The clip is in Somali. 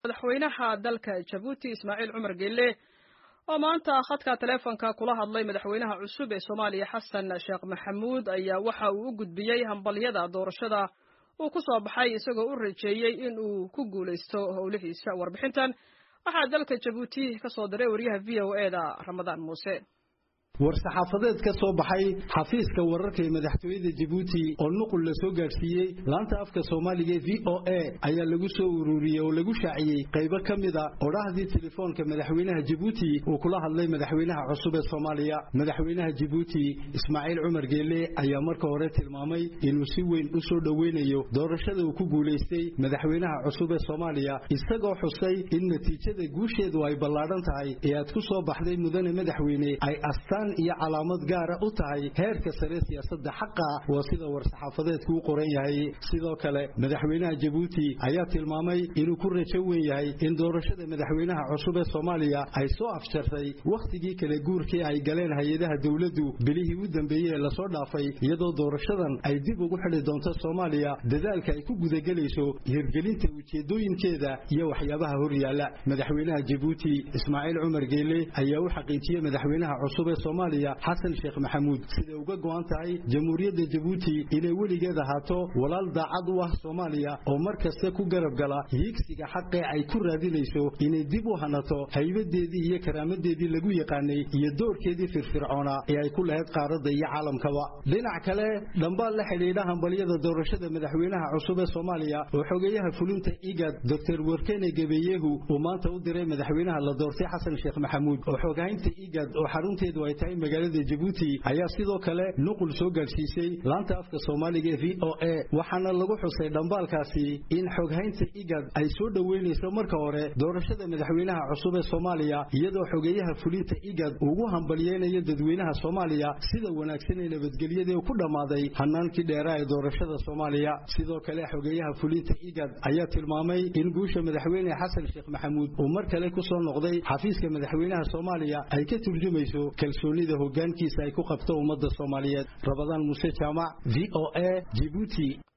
madaxweynaha dalka Jabuuti Ismaaciil Cumar Geelle oo maanta khadka taleefanka kula hadlay madaxweynaha cusub ee Soomaaliya Xasan Sheekh Maxamuud ayaa waxa uu u gudbiyay hambalyada doorashada uu ku soo baxay isagoo u rajeeyay in uu ku guuleysto howlihiisa. Warbixintan waxaa dalka Jabuuti ka soo diray wariyaha VOA-da Ramadaan Muuse. war-saxaafadeed ka soo baxay xafiiska wararka ee madaxtooyada Djibouti oo nuqul la soo gaarsiiyay laanta afka Soomaaliga ee VOA ayaa lagu soo ururiyay oo lagu shaaciyay qaybo kamida orahdii telefoonka madaxweynaha Djibouti uu kula hadlay madaxweynaha cusub ee Soomaaliya. Madaxweynaha Djibouti Ismaaciil Cumar Geelle ayaa marka hore tilmaamay inuu si weyn u soo dhaweynayo doorashada uu ku guuleystay madaxweynaha cusub ee Soomaaliya, isagoo xusay in natiijada guusheedu ay ballaaran tahay ee aad ku soo baxday mudane madaxweyne ay astaan iyo calaamad gaar ah u tahay heerka sare siyaasadda xaqa oo sida war-saxaafadeedku u qoran yahay. Sidoo kale madaxweynaha Djibouti ayaa tilmaamay inuu ku rajo weyn yahay in doorashada madaxweynaha cusub ee Soomaaliya ay soo afjartay waqtigii kala guurkii ay galeen hay'adaha dawladdu bilihii u dambeeyay ee la soo dhaafay, iyadoo doorashadan ay dib ugu xidhi doonto Soomaaliya dadaalka ay ku gudagelayso hirgelinta ujeedooyinkeeda iyo waxyaabaha hor yaala. Madaxweynaha Djibouti Ismaaciil Cumar Geelle ayaa u xaqiijiyay madaxweynaha cusub ee Soomaaliya Xasan Sheekh Maxamuud sida uga go'an tahay jamhuuriyadda Djibouti inay weligeed ahaato walaal daacad u ah Soomaaliya oo markasta ku garab gala hiigsiga xaqee ay ku raadinayso inay dib u hanato haybadeedii iyo karaamadeedii lagu yaqaanay iyo doorkeedii firfircoona ee ay ku lahayd qaaradda iyo caalamkaba. Dhinac kale dhambaal la xidhiidha hambalyada doorashada madaxweynaha cusub ee Soomaaliya oo xogeyaha fulinta IGAD Dr. Workene Gebeyehu uu maanta u diray madaxweynaha la doortay Xasan Sheekh Maxamuud oo xogaynta IGAD oo xarunteedu ay tahay magaalada Djibouti ayaa sidoo kale nuqul soo gaarsiisay laanta afka Soomaaliga ee VOA, waxaana lagu xusay dhambaalkaasi in xoghaynta IGAD ay soo dhaweynayso marka hore doorashada madaxweynaha cusub ee Soomaaliya, iyadoo xogeyaha fulinta IGAD ugu hambalyeeyo dadweynaha Soomaaliya sida wanaagsan ee nabadgelyada ku dhamaaday hanaankii dheeraa ee doorashada Soomaaliya. Sidoo kale xogeyaha fulinta IGAD ayaa tilmaamay in guusha madaxweyne Xasan Sheekh Maxamuud uu mar kale ku soo noqday xafiiska madaxweynaha Soomaaliya ay ka turjumayso kalsoonida hoggaankiisa ay ku qabto ummadda Soomaaliyeed. Ramadaan Muuse Jaamac, VOA, Djibouti.